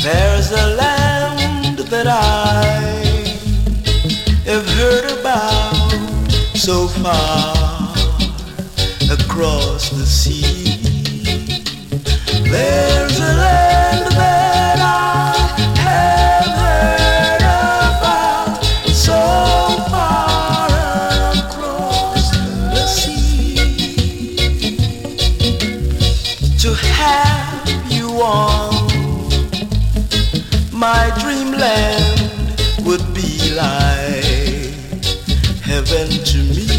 There's a land that I have heard about so far across the sea. There's a land that I have heard about so far across the sea. To have you on my dreamland would be like heaven to me.